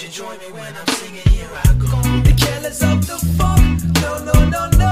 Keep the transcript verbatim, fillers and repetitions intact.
Won't you join me when I'm singing? Here I go. The killers of the funk. No, no, no, no.